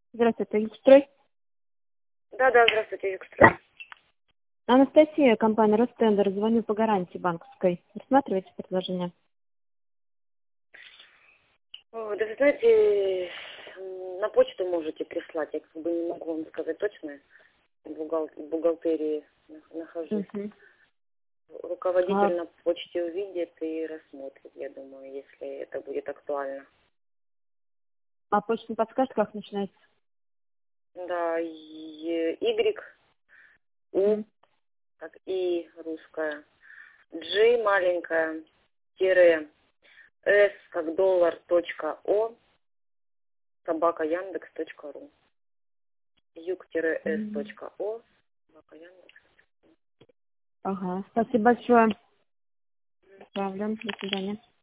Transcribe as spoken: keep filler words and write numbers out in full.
Здравствуйте, Югстрой. Да, да, здравствуйте, Югстрой. Анастасия, компания Ростендер. Звоню по гарантии банковской. Рассматриваете предложение? О, да вы знаете, на почту можете прислать, я как бы не могу вам сказать точно. В бухгал- в бухгалтерии нах- нахожусь. Угу. А, Руководитель на почте увидит и рассмотрит, я думаю, если это будет актуально. а почта не подскажет, как начинается? Да, и- Y, У, Угу. так, И русская, G маленькая, тире, S как доллар, точка О, собака Яндекс точка ру. юг-с точка о, собака Яндекс. Ага. Спасибо большое. Правда. До свидания.